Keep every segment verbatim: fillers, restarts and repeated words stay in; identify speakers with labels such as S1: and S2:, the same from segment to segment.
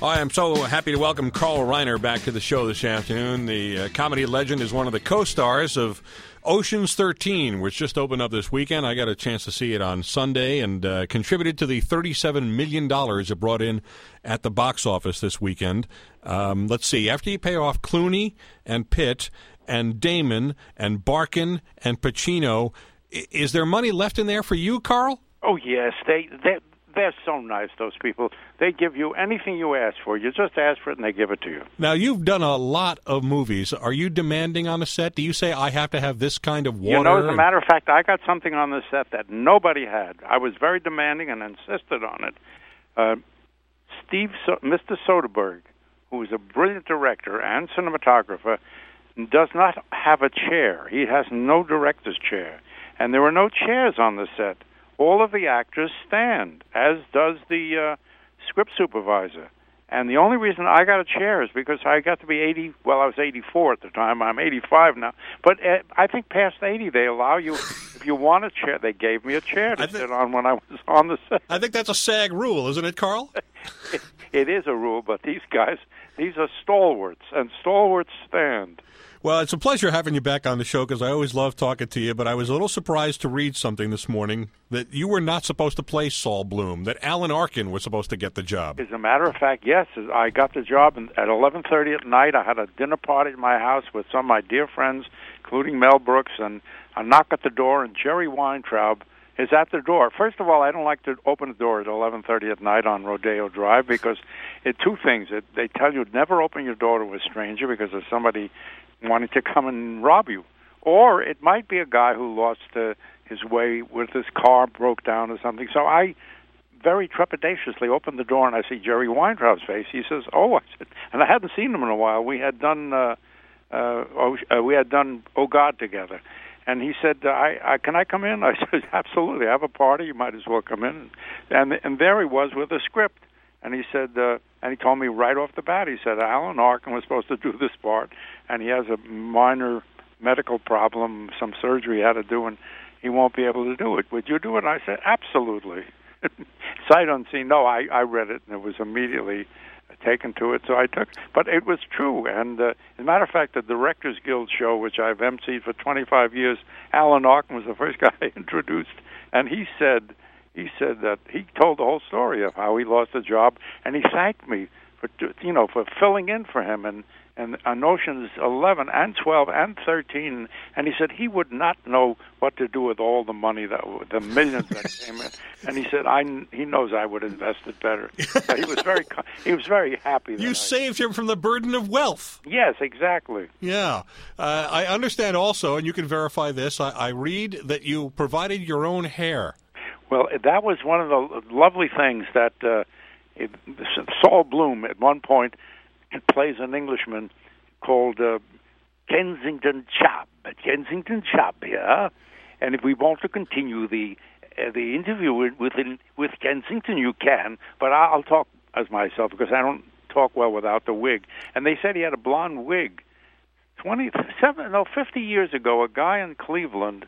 S1: I am so happy to welcome Carl Reiner back to the show this afternoon. The uh, comedy legend is one of the co-stars of Ocean's thirteen, which just opened up this weekend. I got a chance to see it on Sunday and uh, contributed to the thirty-seven million dollars it brought in at the box office this weekend. Um, let's see. After you pay off Clooney and Pitt and Damon and Barkin and Pacino, I- is there money left in there for you, Carl?
S2: Oh, yes. They, they, they're so nice, those people. They give you anything you ask for. You just ask for it, and they give it to you.
S1: Now, you've done a lot of movies. Are you demanding on a set? Do you say, I have to have this kind of water?
S2: You know, as a matter of fact, I got something on the set that nobody had. I was very demanding and insisted on it. Uh, Steve, so- Mister Soderbergh, who is a brilliant director and cinematographer, does not have a chair. He has no director's chair. And there were no chairs on the set. All of the actors stand, as does the uh, script supervisor. And the only reason I got a chair is because I got to be eighty. Well, I was eighty-four at the time. I'm eighty-five now. But uh, I think past eighty, they allow you, if you want a chair, they gave me a chair to sit on when I was on the set.
S1: I think that's a SAG rule, isn't it, Carl?
S2: it, it is a rule, but these guys, these are stalwarts, and stalwarts stand.
S1: Well, it's a pleasure having you back on the show because I always love talking to you, but I was a little surprised to read something this morning that you were not supposed to play Saul Bloom, that Alan Arkin was supposed to get the job.
S2: As a matter of fact, yes, I got the job at eleven thirty at night. I had a dinner party at my house with some of my dear friends, including Mel Brooks, and I knock at the door, and Jerry Weintraub is at the door. First of all, I don't like to open the door at eleven thirty at night on Rodeo Drive because it two things. It, they tell you never open your door to a stranger because there's somebody wanting to come and rob you. Or it might be a guy who lost uh, his way with his car, broke down or something. So I very trepidatiously opened the door, and I see Jerry Weintraub's face. He says, oh, I said, and I hadn't seen him in a while. We had done uh, uh, oh, uh, we had done Oh God together. And he said, uh, I, I, can I come in? I said, absolutely. I have a party. You might as well come in. And, and there he was with a script. And he said, uh, and he told me right off the bat, he said, Alan Arkin was supposed to do this part, and he has a minor medical problem, some surgery he had to do, and he won't be able to do it. Would you do it? And I said, absolutely. Sight unseen. No, I, I read it, and it was immediately taken to it, so I took But it was true, and uh, as a matter of fact, the Directors Guild show, which I've emceed for twenty-five years, Alan Arkin was the first guy I introduced, and he said, He said that he told the whole story of how he lost a job, and he thanked me for, you know, for filling in for him and and on Oceans eleven and twelve and thirteen. And he said he would not know what to do with all the money that the millions that came in. And he said I he knows I would invest it better. So he was very he was very happy. That
S1: you
S2: I,
S1: saved him from the burden of wealth.
S2: Yes, exactly.
S1: Yeah, uh, I understand also, and you can verify this. I, I read that you provided your own hair.
S2: Well, that was one of the lovely things that uh, it, Saul Bloom, at one point, plays an Englishman called uh, Kensington Chap. Kensington Chap, yeah. And if we want to continue the uh, the interview with with, with Kensington, you can. But I'll talk as myself because I don't talk well without the wig. And they said he had a blonde wig. twenty-seven, no, fifty years ago, a guy in Cleveland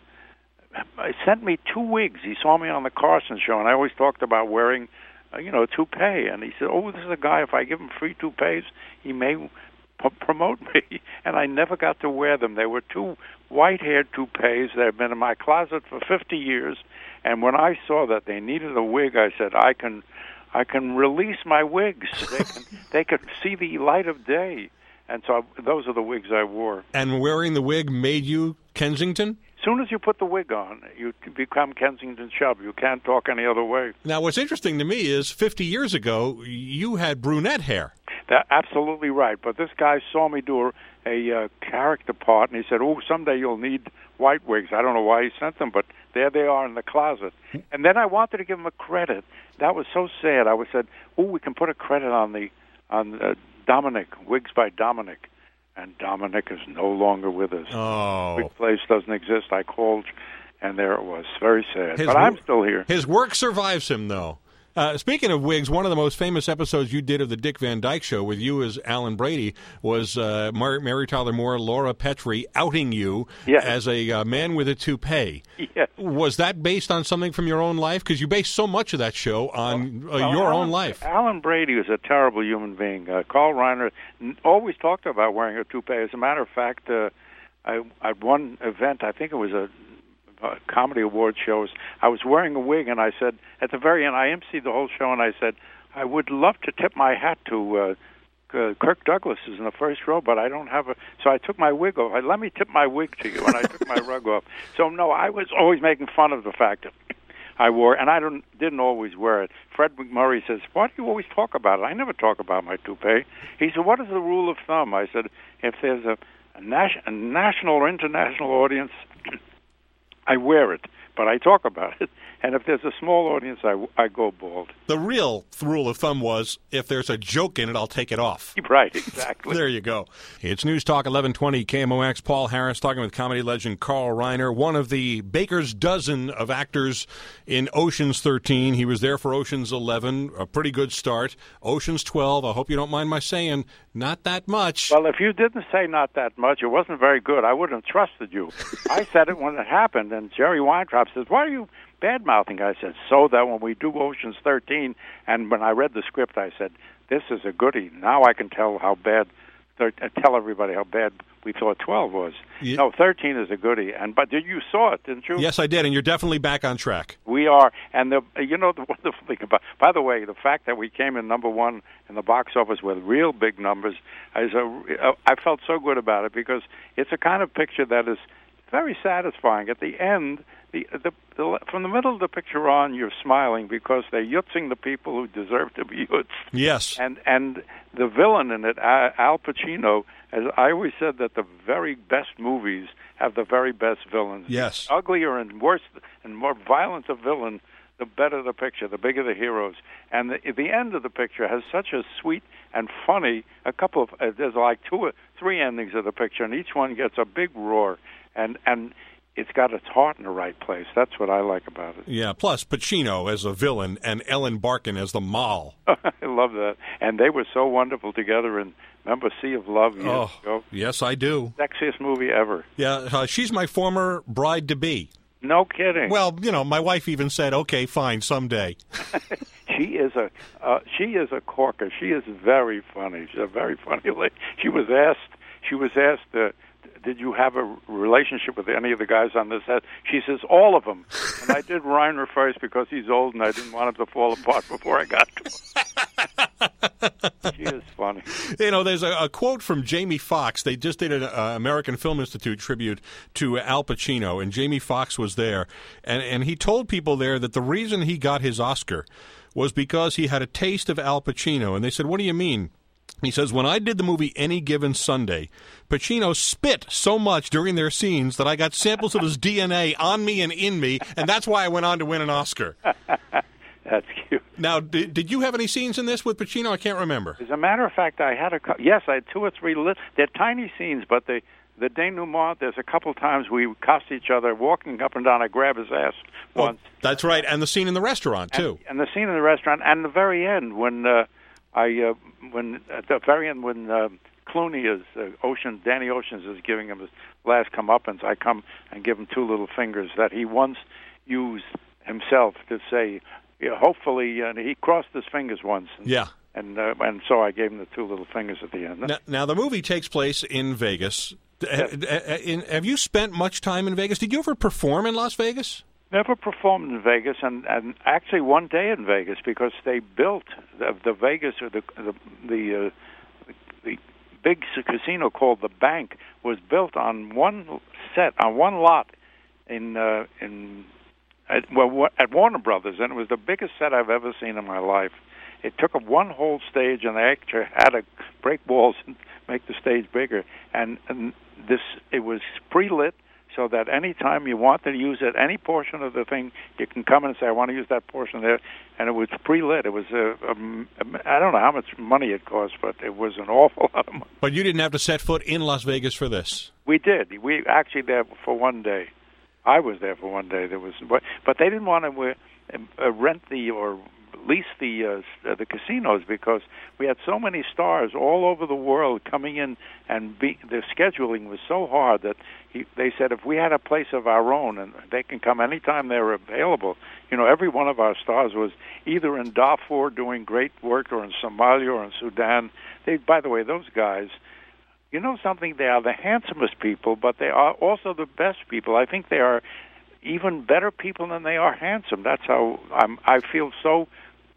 S2: sent me two wigs. He saw me on the Carson show, and I always talked about wearing, uh, you know, a toupee. And he said, oh, this is a guy, if I give him free toupees, he may p- promote me. And I never got to wear them. They were two white-haired toupees. They've been in my closet for fifty years. And when I saw that they needed a wig, I said, I can I can release my wigs. They can, they can see the light of day. And so those are the wigs I wore.
S1: And wearing the wig made you Kensington?
S2: As soon as you put the wig on, you become Kensington Chubb. You can't talk any other way.
S1: Now, what's interesting to me is fifty years ago, you had brunette hair.
S2: That's absolutely right. But this guy saw me do a, a uh, character part, and he said, oh, someday you'll need white wigs. I don't know why he sent them, but there they are in the closet. And then I wanted to give him a credit. That was so sad. I was said, oh, we can put a credit on the on uh, Dominic, Wigs by Dominic. And Dominic is no longer with us.
S1: Oh.
S2: Wig place doesn't exist. I called, and there it was. Very sad.
S1: His
S2: but
S1: wor-
S2: I'm still here.
S1: His work survives him, though. Uh, speaking of wigs, one of the most famous episodes you did of the Dick Van Dyke Show with you as Alan Brady was uh, Mar- Mary Tyler Moore, Laura Petrie outing you
S2: yes.
S1: as a uh, man with a toupee.
S2: Yes.
S1: Was that based on something from your own life? Because you based so much of that show on
S2: well,
S1: uh, your
S2: Alan,
S1: own life.
S2: Alan Brady was a terrible human being. Uh, Carl Reiner always talked about wearing a toupee. As a matter of fact, uh, I, at one event, I think it was a Uh, comedy award shows, I was wearing a wig, and I said, at the very end, I emceed the whole show, and I said, I would love to tip my hat to uh, uh, Kirk Douglas is in the first row, but I don't have a... So I took my wig off. I, Let me tip my wig to you, and I took my rug off. So, no, I was always making fun of the fact that I wore, and I don't, didn't always wear it. Fred McMurray says, why do you always talk about it? I never talk about my toupee. He said, what is the rule of thumb? I said, if there's a, a, nas- a national or international audience... I wear it, but I talk about it. And if there's a small audience, I, I go bald.
S1: The real rule of thumb was, if there's a joke in it, I'll take it off.
S2: Right, exactly.
S1: There you go. It's News Talk eleven twenty K M O X. Paul Harris talking with comedy legend Carl Reiner, one of the Baker's dozen of actors in Ocean's thirteen. He was there for Ocean's eleven, a pretty good start. Ocean's twelve, I hope you don't mind my saying, not that much.
S2: Well, if you didn't say not that much, it wasn't very good. I wouldn't have trusted you. I said it when it happened, and Jerry Weintraub says, why are you bad-mouthing? I said, so that when we do Ocean's thirteen, and when I read the script, I said, this is a goodie. Now I can tell how bad, thir- tell everybody how bad we thought twelve was. Yeah. No, thirteen is a goodie. And but did you saw it, didn't you?
S1: Yes, I did, and you're definitely back on track.
S2: We are, and the you know the wonderful thing about. By the way, the fact that we came in number one in the box office with real big numbers is a. I felt so good about it because it's a kind of picture that is very satisfying. At the end, the, the, the from the middle of the picture on, you're smiling because they're yutzing the people who deserve to be yutzed.
S1: Yes,
S2: and and the villain in it, Al Pacino. As I always said, that the very best movies have the very best villains.
S1: Yes.
S2: The uglier and worse and more violent the villain, the better the picture, the bigger the heroes. And the, the end of the picture has such a sweet and funny, a couple of, uh, there's like two or three endings of the picture, and each one gets a big roar. And, and it's got its heart in the right place. That's what I like about it.
S1: Yeah, plus Pacino as a villain and Ellen Barkin as the Moll.
S2: I love that. And they were so wonderful together in, remember Sea of Love years
S1: oh,
S2: ago?
S1: Yes, I do.
S2: Sexiest movie ever.
S1: Yeah, uh, she's my former bride-to-be.
S2: No kidding.
S1: Well, you know, my wife even said, okay, fine, someday.
S2: She is a uh, she is a corker. She is very funny. She's a very funny lady. She was asked, she was asked, uh, did you have a relationship with any of the guys on this set? She says, all of them. And I did Reiner first because he's old and I didn't want him to fall apart before I got to him. She is funny.
S1: You know, there's a, a quote from Jamie Foxx. They just did an uh, American Film Institute tribute to Al Pacino, and Jamie Foxx was there. And, and he told people there that the reason he got his Oscar was because he had a taste of Al Pacino. And they said, what do you mean? He says, when I did the movie Any Given Sunday, Pacino spit so much during their scenes that I got samples of his D N A on me and in me, and that's why I went on to win an Oscar.
S2: That's cute.
S1: Now, did, did you have any scenes in this with Pacino? I can't remember.
S2: As a matter of fact, I had a co- yes, I had two or three. Lit- they're tiny scenes, but the the denouement. There's a couple times we cussed each other, walking up and down. I grab his ass once.
S1: Oh, that's right, and the scene in the restaurant too.
S2: And, and the scene in the restaurant, and the very end when uh, I uh, when at the very end when uh, Clooney is uh, Ocean Danny Oceans is giving him his last comeuppance. I come and give him two little fingers that he once used himself to say. Yeah, hopefully, uh, he crossed his fingers once. And,
S1: yeah.
S2: And uh, and so I gave him the two little fingers at the end.
S1: Now, now the movie takes place in Vegas.
S2: Yes.
S1: In, have you spent much time in Vegas? Did you ever perform in Las Vegas?
S2: Never performed in Vegas, and, and actually one day in Vegas because they built the, the Vegas or the the the, uh, the big casino called the Bank was built on one set on one lot in uh, in. At, well, at Warner Brothers, and it was the biggest set I've ever seen in my life. It took up one whole stage, and they actually had to break walls and make the stage bigger. And, and this, it was pre-lit, so that any time you wanted to use it, any portion of the thing, you can come in and say, I want to use that portion there. And it was pre-lit. It was, a, a, a, I don't know how much money it cost, but it was an awful lot of money.
S1: But you didn't have to set foot in Las Vegas for this?
S2: We did. We actually there for one day. I was there for one day. There was, but, but they didn't want to uh, rent the or lease the uh, the casinos because we had so many stars all over the world coming in, and be, the scheduling was so hard that he, they said if we had a place of our own and they can come anytime they're available. You know, every one of our stars was either in Darfur doing great work, or in Somalia, or in Sudan. They, by the way, those guys. You know something? They are the handsomest people, but they are also the best people. I think they are even better people than they are handsome. That's how I'm, I feel so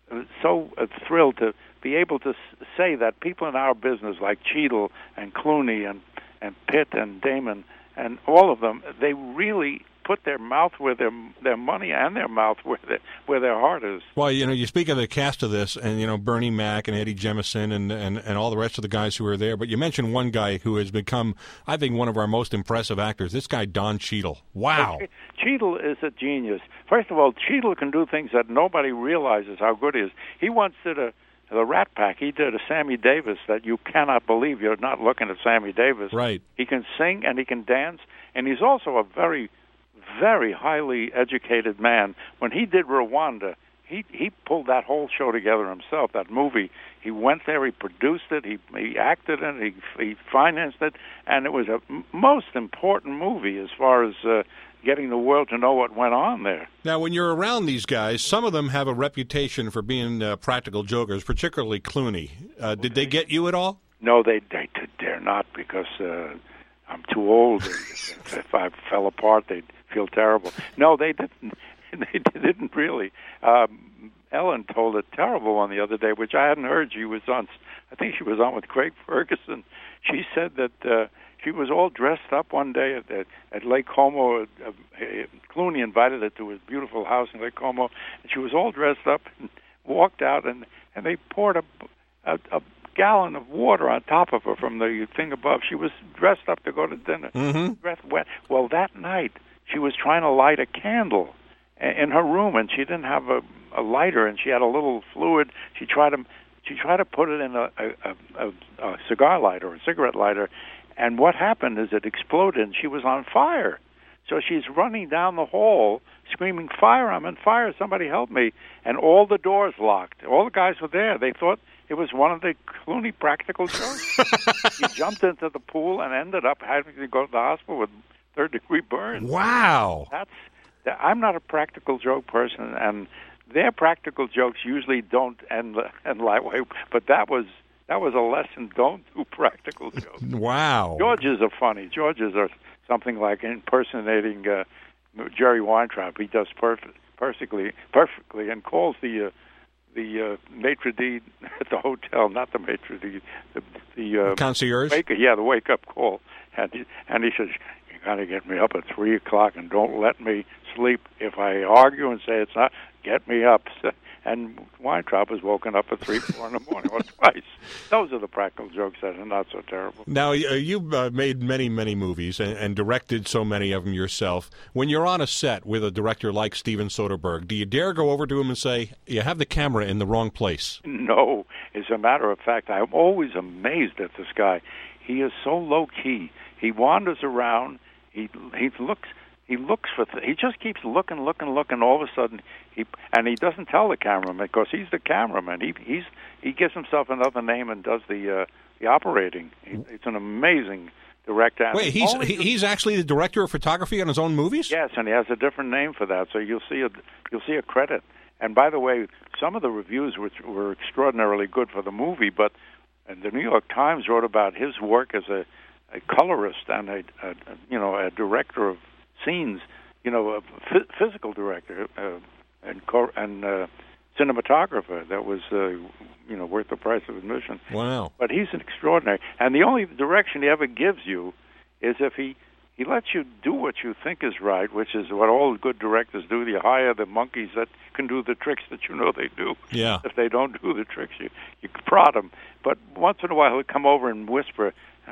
S2: so thrilled to be able to say that people in our business, like Cheadle and Clooney and, and Pitt and Damon and all of them, they really put their mouth where their their money and their mouth where their, where their heart is.
S1: Well, you know, you speak of the cast of this, and you know Bernie Mac and Eddie Jemison and, and, and all the rest of the guys who are there. But you mentioned one guy who has become, I think, one of our most impressive actors. This guy, Don Cheadle. Wow.
S2: Cheadle is a genius. First of all, Cheadle can do things that nobody realizes how good he is. He once did a the Rat Pack. He did a Sammy Davis that you cannot believe. You're not looking at Sammy Davis.
S1: Right.
S2: He can sing and he can dance, and he's also a very very highly educated man. When he did Rwanda, he he pulled that whole show together himself, that movie. He went there, he produced it, he he acted in it, he, he financed it, and it was a m- most important movie as far as uh, getting the world to know what went on there.
S1: Now, when you're around these guys, some of them have a reputation for being uh, practical jokers, particularly Clooney. Uh, did they get you at all?
S2: No, they, they dare not, because uh, I'm too old. If I fell apart, they'd feel terrible. No, they didn't. They didn't really. Um, Ellen told a terrible one the other day, which I hadn't heard. She was on. I think she was on with Craig Ferguson. She said that uh, she was all dressed up one day at, at, at Lake Como. Uh, uh, Clooney invited her to his beautiful house in Lake Como, and she was all dressed up and walked out, and, and they poured a, a, a gallon of water on top of her from the thing above. She was dressed up to go to dinner.
S1: Mm-hmm.
S2: Breath wet. Well, that night she was trying to light a candle in her room, and she didn't have a, a lighter, and she had a little fluid. She tried to she tried to put it in a, a, a, a cigar lighter, a cigarette lighter, and what happened is it exploded, and she was on fire. So she's running down the hall, screaming, "Fire! I'm on fire! Somebody help me!" And all the doors locked. All the guys were there. They thought it was one of the Clooney practical jokes. He jumped into the pool and ended up having to go to the hospital with third-degree burns.
S1: Wow.
S2: That's. I'm not a practical joke person, and their practical jokes usually don't end end that way. But that was that was a lesson. Don't do practical jokes.
S1: Wow.
S2: George's are funny. George's are something like impersonating uh, Jerry Weintraub. He does perfect, perfectly, perfectly, and calls the uh, the uh, maitre d' at the hotel, not the maitre d', the, the uh,
S1: concierge.
S2: Wake, yeah, the wake up call, and he, and he says, "You got to get me up at three o'clock, and don't let me sleep. If I argue and say it's not, get me up." And Weintraub was woken up at three, four in the morning, or twice. Those are the practical jokes that are not so terrible.
S1: Now, you've uh, made many, many movies and, and directed so many of them yourself. When you're on a set with a director like Steven Soderbergh, do you dare go over to him and say, "You have the camera in the wrong place"?
S2: No. As a matter of fact, I'm always amazed at this guy. He is so low-key. He wanders around. He he looks... He looks for. Th- he just keeps looking, looking, looking. All of a sudden, he and he doesn't tell the cameraman because he's the cameraman. He he's he gives himself another name and does the uh, the operating. He, it's an amazing director.
S1: Wait, he's he, he's actually the director of photography on his own movies?
S2: Yes, and he has a different name for that. So you'll see a you'll see a credit. And by the way, some of the reviews were were extraordinarily good for the movie. But and the New York Times wrote about his work as a, a colorist and a, a you know a director of scenes, you know, a f- physical director uh, and co- and uh, cinematographer that was, uh, you know, worth the price of admission.
S1: Wow!
S2: But he's an extraordinary, and the only direction he ever gives you is if he he lets you do what you think is right, which is what all good directors do. You hire the monkeys that can do the tricks that you know they do.
S1: Yeah.
S2: If they don't do the tricks, you you prod them. But once in a while, he'll come over and whisper,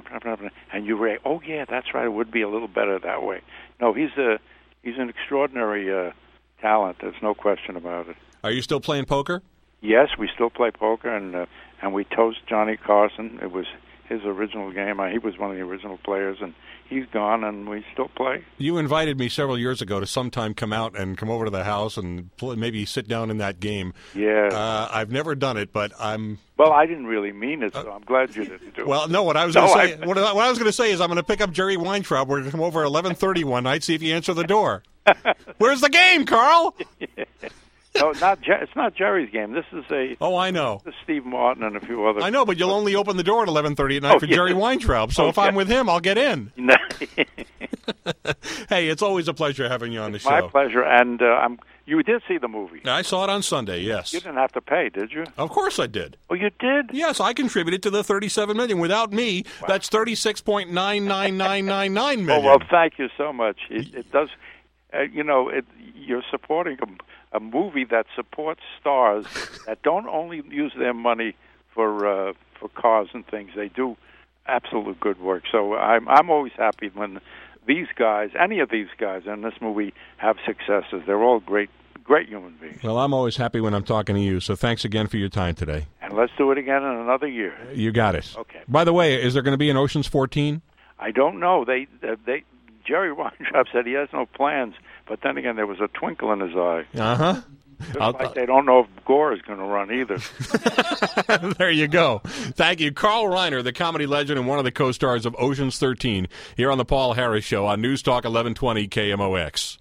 S2: and you say, "Oh yeah, that's right. It would be a little better that way." No, he's a he's an extraordinary uh, talent. There's no question about it.
S1: Are you still playing poker?
S2: Yes, we still play poker, and uh, and we toast Johnny Carson. It was his original game. Uh, he was one of the original players, and he's gone, and we still play.
S1: You invited me several years ago to sometime come out and come over to the house and play, maybe sit down in that game.
S2: Yeah.
S1: Uh, I've never done it, but I'm...
S2: Well, I didn't really mean it, so I'm glad you didn't do it.
S1: Well, no, what I was
S2: No,
S1: going to say,
S2: I-
S1: what, I- what I was going to say is I'm going to pick up Jerry Weintraub. We're going to come over at eleven thirty one night, see if you answer the door. Where's the game, Carl?
S2: No, not Jer- it's not Jerry's game. This is a
S1: Oh, I know.
S2: this is Steve Martin and a few other.
S1: I know, but you'll only open the door at eleven thirty at night
S2: Oh,
S1: for
S2: yeah.
S1: Jerry Weintraub. So if
S2: Okay.
S1: I'm with him, I'll get in.
S2: No.
S1: Hey, it's always a pleasure having you on the
S2: My
S1: show.
S2: pleasure. And uh, I'm. You did see the movie.
S1: I saw it on Sunday, yes.
S2: You didn't have to pay, did you?
S1: Of course I did.
S2: Oh, you did.
S1: Yes, I contributed to the thirty-seven million dollars. Without me, that's thirty-six point nine nine nine nine nine
S2: Oh
S1: million.
S2: well, thank you so much. It, it does. Uh, you know, it, you're supporting a, a movie that supports stars that don't only use their money for uh, for cars and things. They do absolute good work. So I'm I'm always happy when these guys, any of these guys in this movie, have successes. They're all great, great human beings.
S1: Well, I'm always happy when I'm talking to you, so thanks again for your time today.
S2: And let's do it again in another year.
S1: You got it.
S2: Okay.
S1: By the way, is there going to be an Ocean's fourteen?
S2: I don't know. They uh, they Jerry Weintraub said he has no plans, but then again, there was a twinkle in his eye.
S1: Uh-huh.
S2: Just
S1: I'll-
S2: like they don't know if Gore is going to run either.
S1: There you go. Thank you. Carl Reiner, the comedy legend and one of the co-stars of Ocean's thirteen, here on the Paul Harris Show on News Talk eleven twenty K M O X.